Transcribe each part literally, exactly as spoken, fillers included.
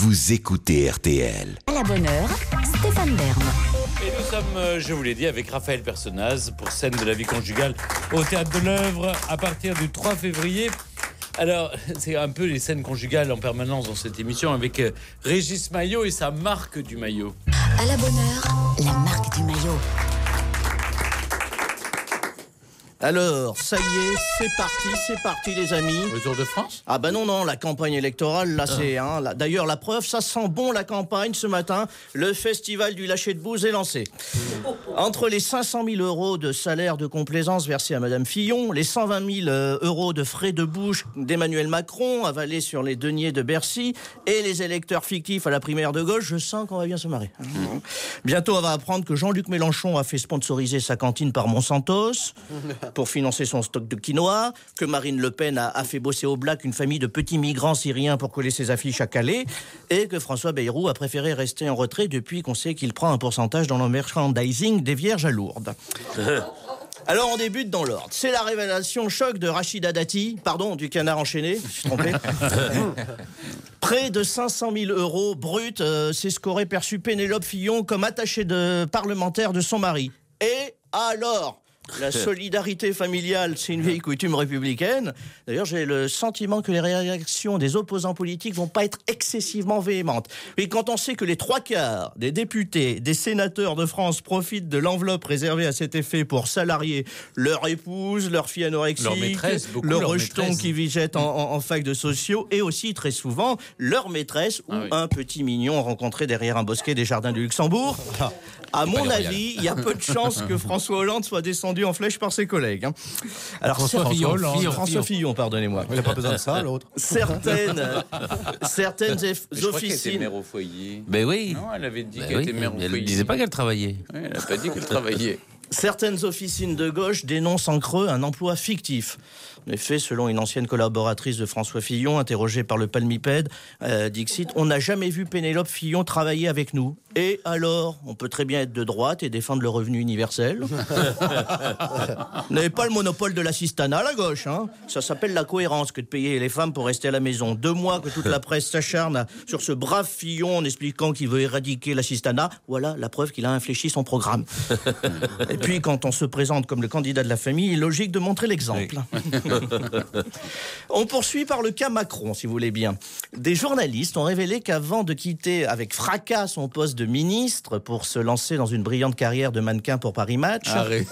vous écoutez R T L. À la bonne heure, Stéphane Bern. Et nous sommes, je vous l'ai dit, avec Raphaël Personnaz pour Scène de la vie conjugale au Théâtre de l'Œuvre à partir du trois février. Alors, c'est un peu les scènes conjugales en permanence dans cette émission avec Régis Maillot et sa marque du maillot. À la bonne heure, la marque du maillot. Alors, ça y est, c'est parti, c'est parti les amis. Le Tour de France ? Ah ben non, non, la campagne électorale, là c'est... Hein, là, d'ailleurs, la preuve, ça sent bon la campagne ce matin. Le festival du lâcher de bouse est lancé. Entre les cinq cent mille euros de salaire de complaisance versés à Madame Fillon, les cent vingt mille euros de frais de bouche d'Emmanuel Macron avalés sur les deniers de Bercy et les électeurs fictifs à la primaire de gauche, je sens qu'on va bien se marrer. Mmh. Bientôt, on va apprendre que Jean-Luc Mélenchon a fait sponsoriser sa cantine par Monsantos pour financer son stock de quinoa, que Marine Le Pen a, a fait bosser au black une famille de petits migrants syriens pour coller ses affiches à Calais, et que François Bayrou a préféré rester en retrait depuis qu'on sait qu'il prend un pourcentage dans le merchandising des Vierges à Lourdes. Alors on débute dans l'ordre. C'est la révélation choc de Rachida Dati, pardon, du Canard enchaîné, je suis trompé. Près de cinq cent mille euros bruts, euh, c'est ce qu'aurait perçu Pénélope Fillon comme attachée de parlementaire de son mari. Et alors ? La solidarité familiale, c'est une vieille coutume républicaine. D'ailleurs, j'ai le sentiment que les réactions des opposants politiques vont pas être excessivement véhémentes. Et quand on sait que les trois quarts des députés, des sénateurs de France profitent de l'enveloppe réservée à cet effet pour salarier leur épouse, leur fille anorexique, leur maîtresse, beaucoup le leur rejeton maîtresse. qui végète en, en, en fac de sociaux, et aussi très souvent leur maîtresse ou ah oui. un petit mignon rencontré derrière un bosquet des jardins du Luxembourg. À mon avis, il y a peu de chances que François Hollande soit descendu en flèche par ses collègues. Alors, François Fillon, François, Fillon, François Fillon. Fillon, pardonnez-moi. Il n'a pas besoin de ça, l'autre. Certaines, certaines Mais je crois qu'elle était officines. mère au foyer. Ben oui. Non, elle avait dit Ben qu'elle oui. était mère au Elle foyer. ne disait pas qu'elle travaillait. Oui, elle n'a pas dit qu'elle travaillait. Certaines officines de gauche dénoncent en creux un emploi fictif. En effet, selon une ancienne collaboratrice de François Fillon, interrogée par le Palmipède, euh, Dixit, on n'a jamais vu Pénélope Fillon travailler avec nous. Et alors, on peut très bien être de droite et défendre le revenu universel. Vous n'avez pas le monopole de l'assistanat, la gauche. Hein, ça s'appelle la cohérence que de payer les femmes pour rester à la maison. Deux mois que toute la presse s'acharne sur ce brave Fillon en expliquant qu'il veut éradiquer l'assistanat. Voilà la preuve qu'il a infléchi son programme. Et puis, quand on se présente comme le candidat de la famille, il est logique de montrer l'exemple. Oui. On poursuit par le cas Macron, si vous voulez bien. Des journalistes ont révélé qu'avant de quitter avec fracas son poste de ministre pour se lancer dans une brillante carrière de mannequin pour Paris Match, Arrête.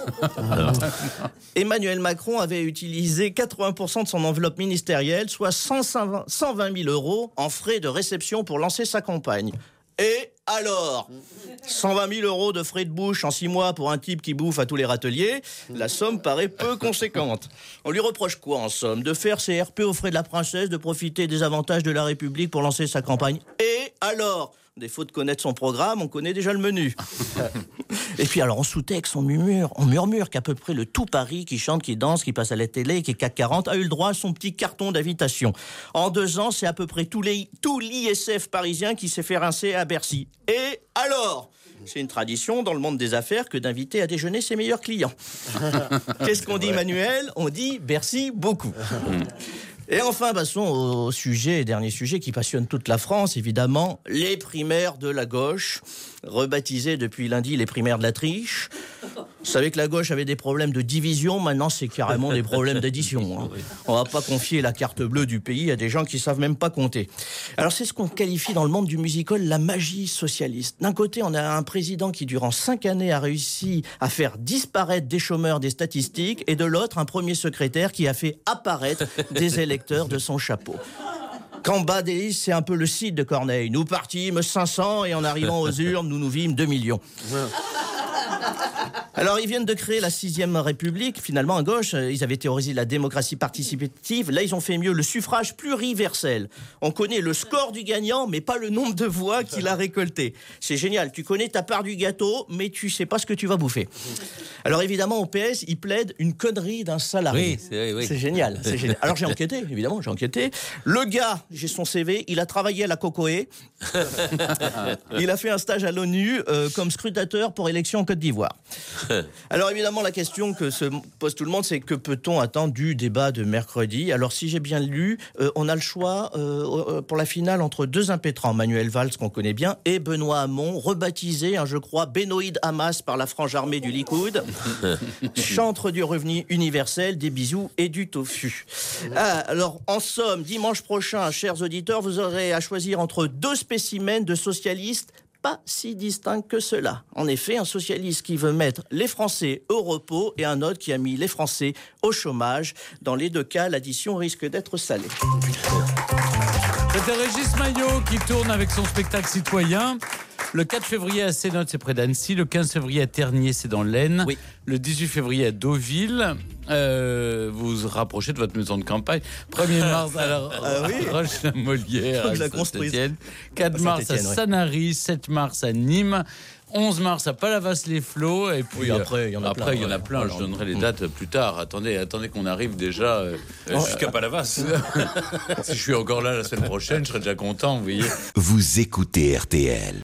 Emmanuel Macron avait utilisé quatre-vingts pour cent de son enveloppe ministérielle, soit cent vingt mille euros en frais de réception pour lancer sa campagne. Et alors, cent vingt mille euros de frais de bouche en six mois pour un type qui bouffe à tous les râteliers, la somme paraît peu conséquente. On lui reproche quoi en somme ? De faire ses R P aux frais de la princesse, de profiter des avantages de la République pour lancer sa campagne. Et alors ? Défaut de connaître son programme, on connaît déjà le menu. Et puis alors, en sous-texte, on murmure, on murmure qu'à peu près le tout Paris qui chante, qui danse, qui passe à la télé, qui est C A C quarante, a eu le droit à son petit carton d'invitation. En deux ans, c'est à peu près tout, les, tout l'I S F parisien qui s'est fait rincer à Bercy. Et alors ? C'est une tradition dans le monde des affaires que d'inviter à déjeuner ses meilleurs clients. Qu'est-ce qu'on dit, Manuel ? On dit Bercy beaucoup. Et enfin, passons au sujet, dernier sujet qui passionne toute la France, évidemment, les primaires de la gauche, rebaptisées depuis lundi les primaires de la triche. Vous savez que la gauche avait des problèmes de division, maintenant c'est carrément des problèmes d'addition. Hein. On va pas confier la carte bleue du pays à des gens qui savent même pas compter. Alors c'est ce qu'on qualifie dans le monde du musical la magie socialiste. D'un côté, on a un président qui durant cinq années a réussi à faire disparaître des chômeurs des statistiques, et de l'autre, un premier secrétaire qui a fait apparaître des électeurs de son chapeau. Quand bas des listes, c'est un peu le site de Corneille. Nous partîmes cinq cents et en arrivant aux urnes, nous nous vîmes deux millions. Alors, ils viennent de créer la sixième République. Finalement, à gauche, ils avaient théorisé la démocratie participative. Là, ils ont fait mieux, le suffrage pluriversel. On connaît le score du gagnant, mais pas le nombre de voix qu'il a récolté. C'est génial. Tu connais ta part du gâteau, mais tu sais pas ce que tu vas bouffer. Alors, évidemment, au P S, ils plaident une connerie d'un salarié. Oui, c'est, oui. C'est génial, c'est génial. Alors, j'ai enquêté, évidemment, j'ai enquêté. Le gars, j'ai son C V, il a travaillé à la Cocoé. Il a fait un stage à l'ONU euh, comme scrutateur pour élection en Côte d'Ivoire. Alors évidemment, la question que se pose tout le monde, c'est que peut-on attendre du débat de mercredi ? Alors si j'ai bien lu, euh, on a le choix euh, pour la finale entre deux impétrants, Manuel Valls qu'on connaît bien et Benoît Hamon, rebaptisé, hein, je crois, Benoît Hamas par la frange armée du Likoud, chantre du revenu universel, des bisous et du tofu. Ah, alors en somme, dimanche prochain, chers auditeurs, vous aurez à choisir entre deux spécimens de socialistes pas si distincts que cela. En effet, un socialiste qui veut mettre les Français au repos et un autre qui a mis les Français au chômage. Dans les deux cas, l'addition risque d'être salée. C'était Régis Maillot qui tourne avec son spectacle citoyen. Le quatre février à Sénote, c'est près d'Annecy. Le quinze février à Tergnier, c'est dans l'Aisne. Oui. Le dix-huit février à Deauville. Euh, vous vous rapprochez de votre maison de campagne. premier mars à la ah oui. Roche-la-Molière, à Saint-Étienne. quatre mars à Sanary. sept mars à Nîmes. onze mars à Palavas-les-Flots. Et puis oui, après, il y en a après, plein. Il y en a plein. Je donnerai les dates plus tard. Attendez, attendez qu'on arrive déjà euh, jusqu'à Palavas. Si je suis encore là la semaine prochaine, je serai déjà content, vous voyez. Vous écoutez R T L.